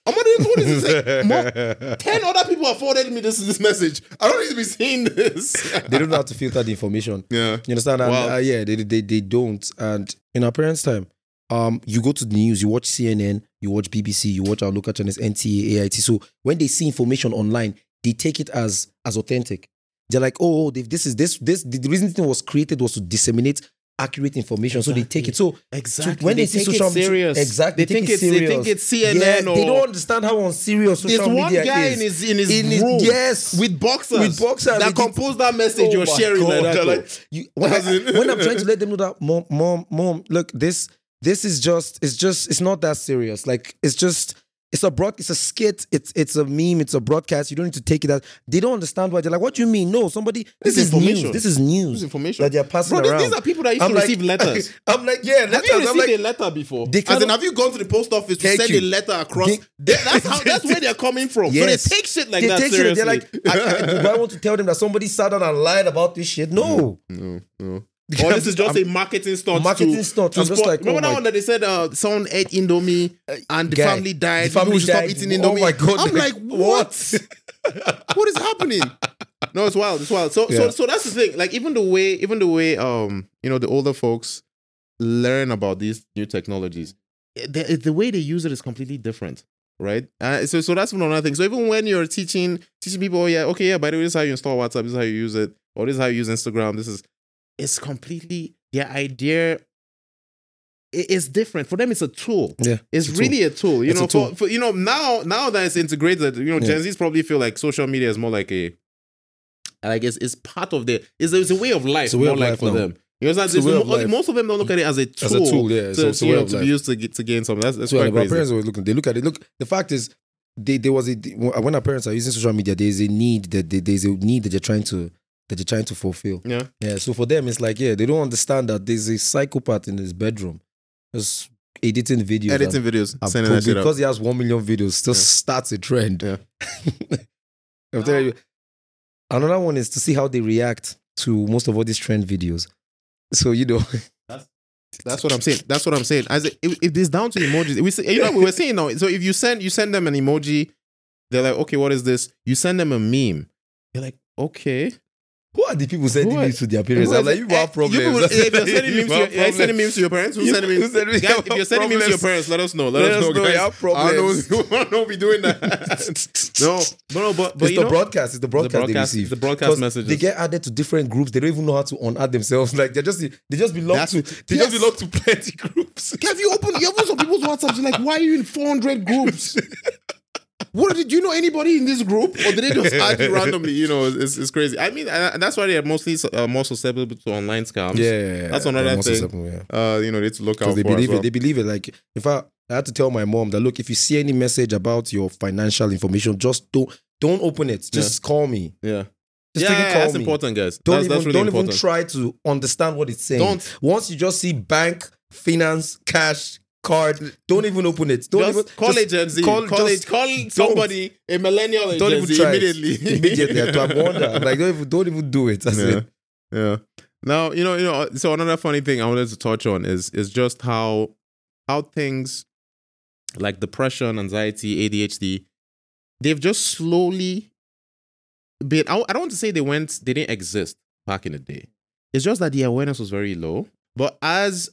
10 other people have forwarded me this message. I don't need to be seeing this. They don't know how to filter the information. Yeah. You understand? And, they don't. And in our parents' time, you go to the news, you watch CNN, you watch BBC, you watch our local channels, NTA, AIT. So when they see information online, they take it as authentic. They're like, the reason it was created was to disseminate accurate information. Exactly. So they take it. So when they see social media, exactly, they think it's CNN. Yeah, they don't understand how unserious social media is. There's one guy in his room, with boxers that composed that message you're sharing. When I'm trying to let them know that, mom, look, this is it's not that serious. Like it's a skit, it's a meme, it's a broadcast. You don't need to take it as. They don't understand why. They're like, what do you mean? No, this is news. This is news. This is information that they're passing around. These are people that used to receive letters. I'm like, yeah, letters. Have you received a letter before? Have you gone to the post office to send a letter across? That's where they're coming from. Yes. So they take shit like that seriously. They're like, do I want to tell them that somebody sat down and lied about this shit? No. Or this is just a marketing stunt. Marketing stunt. I'm just like, remember that one that they said someone ate Indomie and the family died. The family should stop died. eating Indomie. Oh my God. I'm like, what? What is happening? No, it's wild. It's wild. So that's the thing. Like even the way the older folks learn about these new technologies, the way they use it is completely different, right? So that's another thing. So even when you're teaching people, by the way, this is how you install WhatsApp, this is how you use it, or this is how you use Instagram. It's completely their idea. It's different for them. It's a tool. Yeah, it's really a tool. You it's know, for now that it's integrated, Gen Zs probably feel like social media is more like it's part of it's a way of life. It's a way more of like life for now. them. You understand? Most of them don't look at it as a tool. As a tool, yeah. To use to gain something. That's quite crazy. Our parents always look at it. Look, the fact is, when our parents are using social media, there's a need that they're trying to fulfill. Yeah. Yeah. So for them, it's like, they don't understand that there's a psychopath in his bedroom just editing videos. Sending that shit because up. he has 1 million videos, still starts a trend. Yeah. I'm telling you. Another one is to see how they react to most of all these trend videos. So that's what I'm saying. As if it's down to emojis, we were saying now. So if you send them an emoji, they're like, okay, what is this? You send them a meme, they're like, okay. Who are the people sending memes to their parents? I'm like, you have problems. If you're sending memes to your parents, who's sending memes? Guys, if you're sending memes to your parents, let us know. Let us know, guys. You have problems. I don't be doing that. but it's the broadcast. It's the broadcast they receive. The broadcast messages. They get added to different groups. They don't even know how to unadd themselves. Like they just belong to plenty groups. Have you opened some people's WhatsApps? You're like, why are you in 400 groups? Did you know anybody in this group, or did they just add you randomly? It's crazy. I mean, that's why they're mostly more susceptible to online scams. Yeah, that's another thing. They need to look out for. They believe it. Like if I had to tell my mom that, look, if you see any message about your financial information, just don't open it. Just call me. Yeah. Just call that's me. important, guys. Don't really even try to understand what it's saying. Once you just see bank, finance, cash, card, don't even open it. Call a Gen Z. Call somebody, a millennial, a Gen Z immediately. Immediately. To wonder. Like don't even do it. Yeah. Now, so another funny thing I wanted to touch on is just how things like depression, anxiety, ADHD, they've just slowly been. I don't want to say they didn't exist back in the day. It's just that the awareness was very low. But as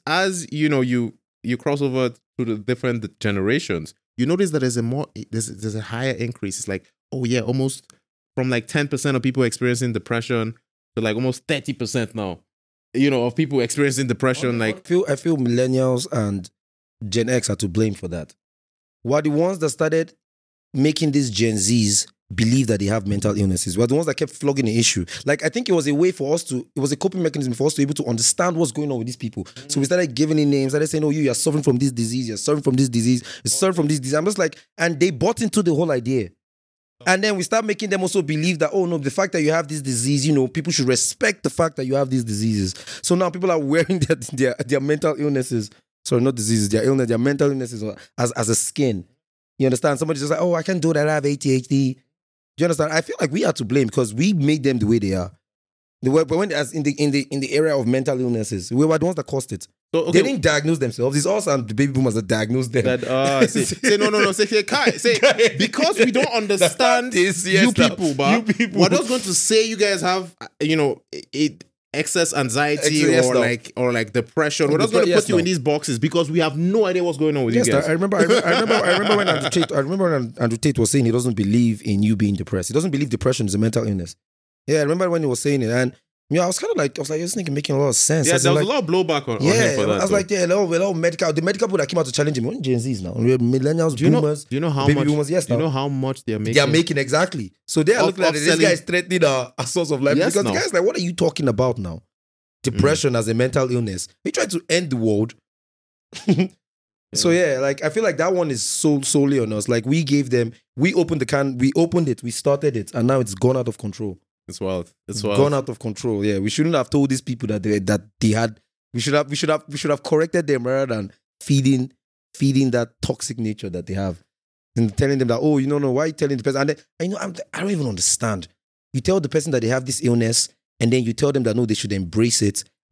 you cross over to the different generations, you notice that there's a higher increase. It's like, almost from like 10% of people experiencing depression to like almost 30% now, of people experiencing depression. I feel millennials and Gen X are to blame for that. We're the ones that started making these Gen Zs believe that they have mental illnesses. We're the ones that kept flogging the issue. Like, I think it was a way for us it was a coping mechanism for us to be able to understand what's going on with these people. So we started giving it names, started saying, oh, you're suffering from this disease, you're suffering from this disease, you're suffering from this disease. I'm just like, and they bought into the whole idea. And then we start making them also believe that, oh no, the fact that you have this disease, people should respect the fact that you have these diseases. So now people are wearing their mental illnesses, sorry, not diseases, their mental illnesses as a skin. You understand? Somebody's just like, oh, I can't do that, I have ADHD. Do you understand? I feel like we are to blame because we made them the way they are. But when as in the area of mental illnesses, we were the ones that caused it. So, okay. They didn't diagnose themselves. It's us and the baby boomers that diagnosed them. Say no. Say because we don't understand you people, we're just going to say you guys have excess anxiety or like depression. We're just going to put you in these boxes because we have no idea what's going on with you guys. I remember when Andrew Tate was saying he doesn't believe in you being depressed. He doesn't believe depression is a mental illness. Yeah, I remember when he was saying it, and I was kind of like, this nigga making a lot of sense. Yeah, there was a lot of blowback on him for that. I was like, a lot of medical people that came out to challenge him. We're Gen Zs now. We're millennials, boomers. Do you know how baby much? Boomers, yes, do you know how much they're making? They're making exactly. So they are looking at this guy is threatening a source of life because the guy's like, what are you talking about now? Depression as a mental illness. He tried to end the world. So I feel like that one is solely on us. Like we opened the can, we opened it, we started it, and now it's gone out of control. It's wild. It's gone out of control. Yeah, we shouldn't have told these people that they had. We should have corrected them rather than feeding that toxic nature that they have, and telling them that, oh, why are you telling the person? And then, I don't even understand. You tell the person that they have this illness, and then you tell them that no, they should embrace it,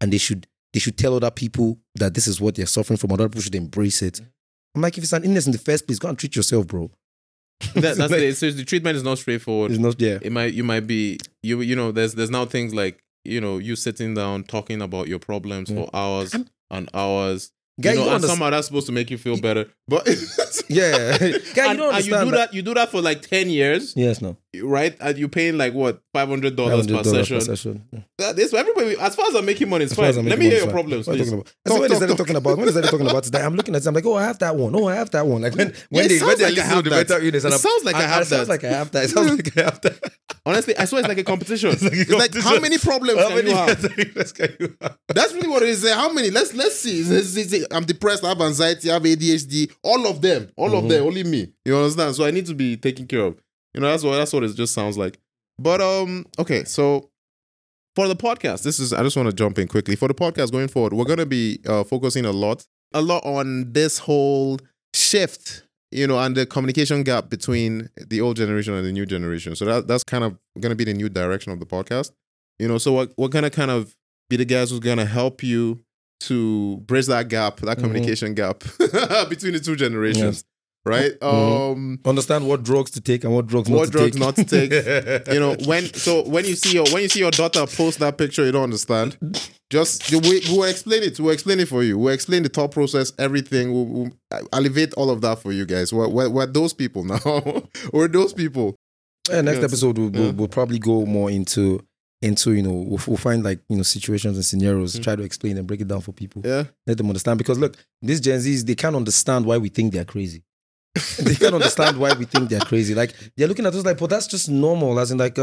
and they should tell other people that this is what they're suffering from. Other people should embrace it. I'm like, if it's an illness in the first place, go and treat yourself, bro. That's so the treatment is not straightforward. It's not, yeah. You might be you know there's now things like, you know, you sitting down talking about your problems for hours and hours. Guy, you know, you and somehow that's supposed to make you feel better. But yeah, guy, you don't understand. You do that for like 10 years. Yes, no. Right? And you're paying like what, $500 per session. This everybody, as far as I'm making money, it's fine. Let me hear your problems. What are you talking about? When they started talking about, is that I'm looking at it, I'm like, oh, I have that one. Oh, I have that one. Like when they listen to the mental illness, it sounds like I have that. It sounds like I have that. It sounds like I have that. Honestly, I swear it's like a competition. It's like how many problems can you have? That's really what it is. How many? Let's see. I'm depressed, I have anxiety, I have ADHD, all of them, only me. You understand? So I need to be taken care of. You know, that's what it just sounds like. But okay, so for the podcast, I just want to jump in quickly. For the podcast going forward, we're gonna be focusing a lot on this whole shift, you know, and the communication gap between the old generation and the new generation. So that's kind of gonna be the new direction of the podcast. You know, so we're gonna kind of be the guys who's gonna help you to bridge that gap, that communication gap between the two generations. Yes. Right? Understand what drugs to take and what drugs not to take. You know, when you see your daughter post that picture, you don't understand. We'll explain it. We'll explain it for you. We'll explain the thought process, everything. We'll elevate all of that for you guys. We're those people now. We're those people. Yeah, next episode we'll probably go more into you know, we'll find like, you know, situations and scenarios, try to explain and break it down for people. Yeah. Let them understand. Because look, these Gen Zs, they can't understand why we think they're crazy. They can't understand why we think they're crazy. Like, they're looking at us like, but that's just normal. As in like,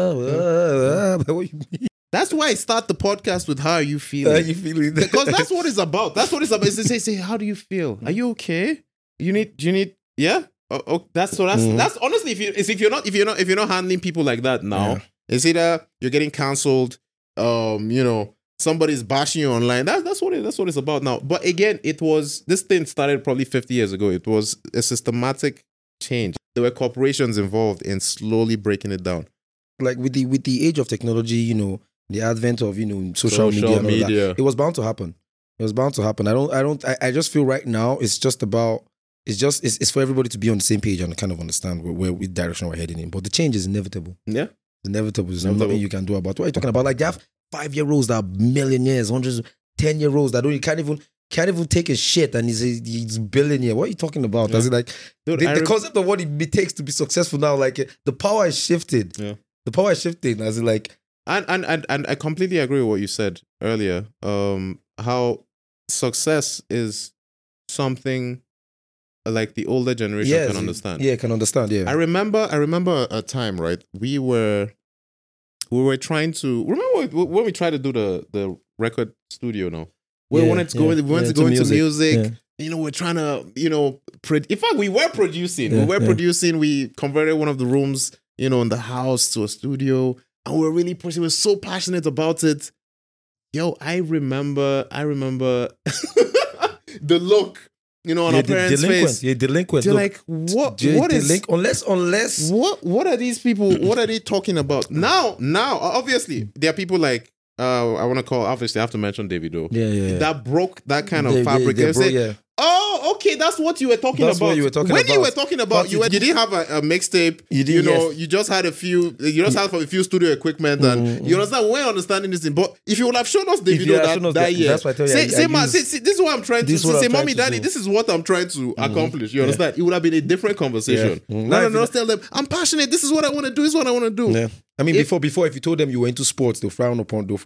what you mean? That's why I start the podcast with how are you feeling? How you feeling? Because that's what it's about. That's what it's about. It's to say, how do you feel? Are you okay? Do you need, yeah? That's honestly, if you're not handling people like that now, it's either you're getting cancelled, you know, somebody's bashing you online. That's what it's about now. But again, this thing started probably 50 years ago. It was a systematic change. There were corporations involved in slowly breaking it down. Like with the age of technology, you know, the advent of, you know, social media and all that, it was bound to happen. I just feel right now it's for everybody to be on the same page and kind of understand where direction we're heading in. But the change is inevitable. Yeah. It's inevitable. There's nothing you can do about it. What are you talking about? Like, they have 5-year-olds that are millionaires, 10-year-olds that can't even take a shit and he's billionaire. What are you talking about? Yeah. Like, dude, the concept of what it takes to be successful now, like, the power has shifted. Yeah. The power is shifting, as in like, and I completely agree with what you said earlier. How success is something like the older generation can understand. Yeah, can understand. Yeah, I remember a time, right? We were trying to remember when we tried to do the record studio. Now we wanted to go into music. Yeah. You know, we're trying to, you know, in fact, we were producing. We converted one of the rooms, you know, in the house to a studio, and we were really pushing. We were so passionate about it. Yo, I remember the look, you know, on our parents' face. Yeah, delinquent. They're like, what is... Unless... What are these people... What are they talking about? Now, obviously, there are people like... obviously, I have to mention Davido. Yeah. That broke that kind of fabric. They say, oh, okay, that's what you were talking about. What you were talking when about. You were talking about, you didn't have a mixtape. You just had a few studio equipment, and you understand. We're understanding this thing, but if you would have shown us Davido that year, that's what I tell you. Say, this is what I'm trying to say, mommy, daddy, this is what I'm trying to accomplish. You understand? It would have been a different conversation. No, tell them I'm passionate. This is what I want to do. This is what I want to do. Yeah. I mean, before, if you told them you were into sports, they'll frown upon you.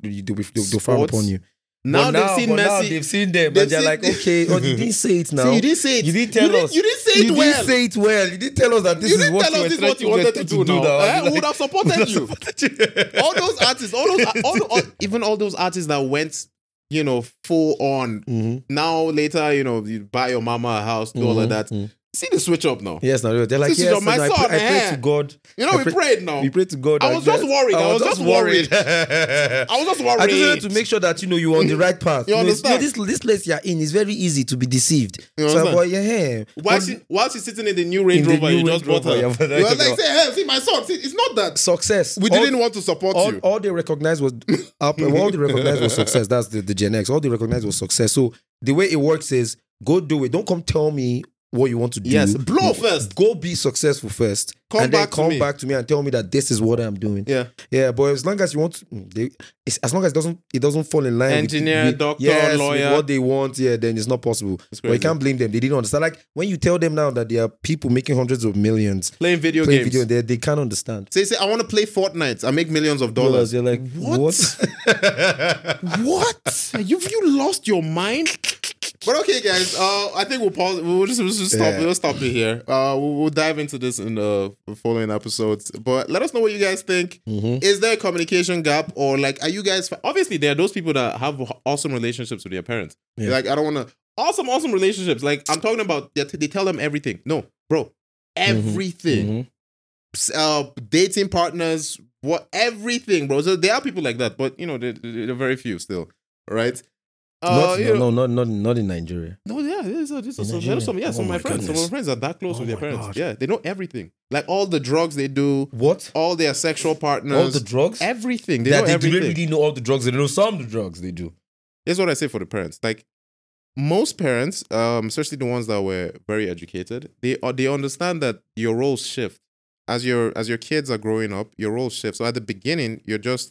Now they've seen Messi. Now they've seen them, and they're like, okay, you didn't say it now. So you didn't say it. You didn't tell us. You didn't say it well. You didn't say it well. You didn't tell us that this is what you wanted to do now. We would have supported you. All those artists, even all those artists that went, you know, full on. Now later, you know, you buy your mama a house, do all of that. See the switch up now. Yes, no, they're like, This is yes, my no, I son, pray to God. You know, we prayed now. We prayed to God. I was just worried. I was just worried. I was just worried. I just wanted to make sure that you're on the right path. You understand? This place you're in is very easy to be deceived. You So, understand? boy, yeah. While she's sitting in the new Range Rover, you just bought her. You Rover, were like, say, hey, see my son. See, it's not that. Success. We didn't want to support you. All they recognized was all they recognized was success. That's the Gen X. All they recognized was success. So the way it works is go do it. Don't come tell me what you want to do. Yes, blow first. Go be successful first. Come back to me and tell me that this is what I'm doing. Yeah. But as long as you want to, as long as it doesn't fall in line engineer, with doctor, lawyer, with what they want, then it's not possible. But you can't blame them. They didn't understand. Like when you tell them now that there are people making hundreds of millions playing video games, they can't understand. Say, I want to play Fortnite. I make millions of dollars. You're like, what? What? You lost your mind? But okay, guys. I think we'll pause. We'll just stop. We'll stop it here. We'll dive into this in the following episodes. But let us know what you guys think. Mm-hmm. Is there a communication gap, or like, are you guys? Obviously, there are those people that have awesome relationships with their parents. Yeah. Like, I don't want to awesome relationships. Like, I'm talking about. They tell them everything. No, bro, everything. Mm-hmm. Dating partners, everything, bro. So there are people like that, but they're very few still, right? Not in Nigeria. No, yeah, some of my friends. Some of my friends are that close with their parents. God. Yeah, they know everything. Like all the drugs they do. What? All their sexual partners. All the drugs? Everything. They know everything. They don't really know all the drugs. They know some of the drugs they do. Here's what I say for the parents. Like most parents, especially the ones that were very educated, they understand that your roles shift. As your kids are growing up, your roles shift. So at the beginning, you're just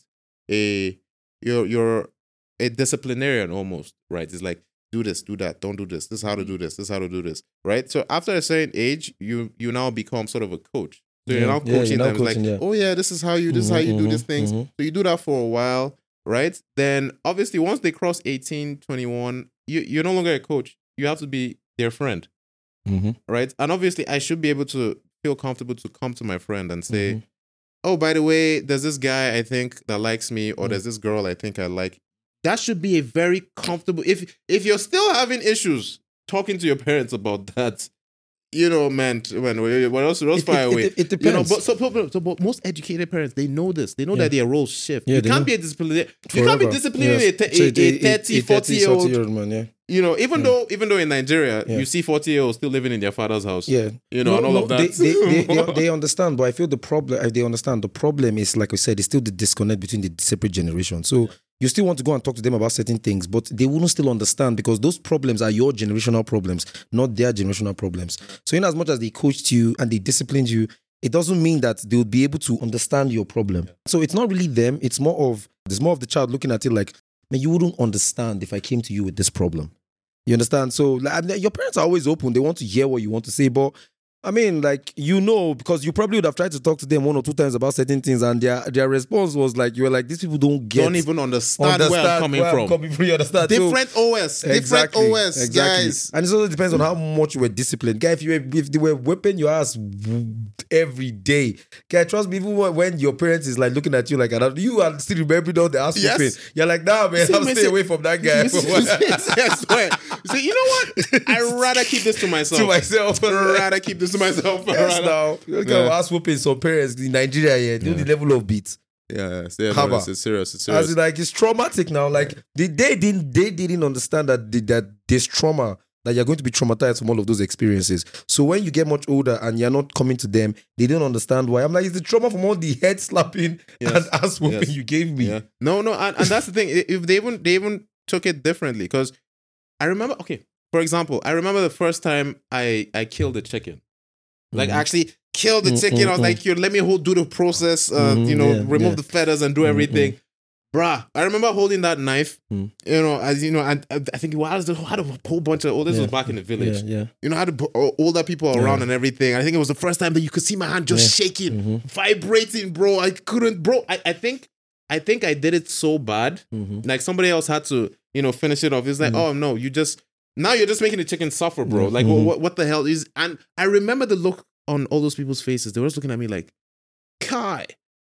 you're a disciplinarian almost, right? It's like, do this, do that, don't do this. This is how to do this. This is how to do this, right? So after a certain age, you now become sort of a coach. So you're now coaching them. It's like, oh yeah, this is how you do these things. So you do that for a while, right? Then obviously once they cross 18, 21, you're no longer a coach. You have to be their friend, right? And obviously I should be able to feel comfortable to come to my friend and say, oh, by the way, there's this guy I think that likes me, or there's this girl I think I like. That should be a very comfortable. If you're still having issues talking to your parents about that, man, what else fire away? It depends. But most educated parents, they know this. They know that their roles shift. Yeah, you can't be a disciplinarian. You can't be disciplining a 30, 40-year-old man. Yeah. Even though in Nigeria, you see 40-year-olds still living in their father's house. Yeah. And all of that. They understand, but I feel the problem, they understand. The problem is, like I said, it's still the disconnect between the separate generations. So you still want to go and talk to them about certain things, but they wouldn't still understand because those problems are your generational problems, not their generational problems. So in as much as they coached you and they disciplined you, it doesn't mean that they will be able to understand your problem. So it's not really them. There's more of the child looking at it like, man, you wouldn't understand if I came to you with this problem. You understand? So like, your parents are always open. They want to hear what you want to say, but I mean, like, because you probably would have tried to talk to them 1 or 2 times about certain things, and their response was like, you were like, these people don't even understand where I'm coming from. You understand? Different OS, guys. And it also depends on how much you were disciplined. Guy, if they were whipping your ass every day, guy, trust me, even when your parents is like looking at you like, you are still remembering all the ass whipping. You're like, nah, man, I'm staying away from that guy. So you know what? I'd rather keep this to myself. I'd rather keep this to myself. Yes, now. Look at ass whooping some parents in Nigeria, do the level of beats. It's serious. As in, like, it's traumatic now. Like, they didn't understand that there's trauma, that you're going to be traumatized from all of those experiences. So when you get much older and you're not coming to them, they don't understand why. I'm like, it's the trauma from all the head slapping and ass whooping you gave me. Yeah. No, and that's the thing. If they even took it differently, because I remember, for example, I remember the first time I killed a chicken. Like, actually killed the chicken. I was like, let me do the process, remove the feathers and do everything. Bruh, I remember holding that knife, and I think I had a whole bunch of, this was back in the village. I had older people around and everything. I think it was the first time that you could see my hand just shaking, vibrating, bro. I couldn't, bro. I think I did it so bad. Like somebody else had to, finish it off. It's like, oh no, now you're just making the chicken suffer, bro. Like, what the hell is? And I remember the look on all those people's faces. They were just looking at me like, Kai,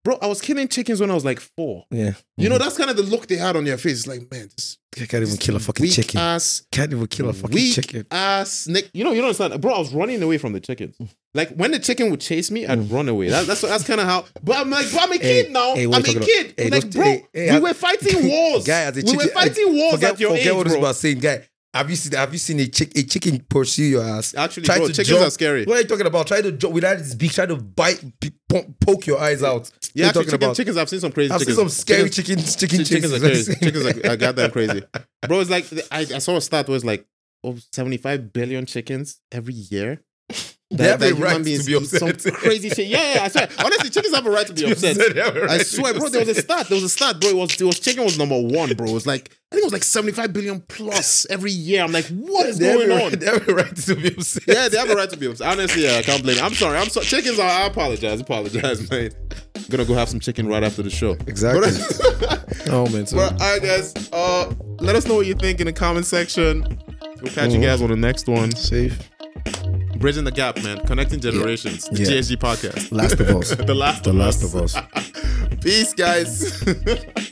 Bro, I was killing chickens when I was like 4. Yeah. You know, that's kind of the look they had on their face. It's like, man, this I can't even kill a fucking weak chicken. ass, Can't even kill a fucking weak chicken. ass. You don't understand, bro. I was running away from the chickens. Like when the chicken would chase me, I'd run away. That's kind of how. But I'm like, bro, I'm a kid now. I'm a kid. Hey, like, bro, we were fighting wars. Guy, as a we were chicken, fighting wars at your age, forget what I was bro. about saying, guy. Have you seen a chicken pursue your ass? Actually, Try bro, to chickens jump. are scary. What are you talking about? Try to jump without its beak. Try to bite, poke your eyes out. Yeah, What are you actually, talking about? chickens. I've seen some crazy. I've seen chickens. some scary chicken Chickens are crazy. Chickens are goddamn crazy. Bro, it's like I saw a stat where it's like 75 billion chickens every year. They have a human right beings to be eat some upset. crazy shit. Yeah, I swear. Honestly, chickens have a right to be upset. I swear, bro. There was a stat, bro. It was chicken was number 1, bro. It was like I think it was like 75 billion plus every year. I'm like, what is going on? They have a right to be upset. Yeah, they have a right to be upset. Honestly, yeah, I can't blame. I'm sorry. Chickens are. I apologize, man. I'm gonna go have some chicken right after the show. Exactly. Oh man. So. Well, all right, guys. Let us know what you think in the comment section. We'll catch you guys on the next one. Safe. Bridging the gap, man. Connecting generations. The GSG podcast. Last of Us. The Last of Us. Us. Peace, guys.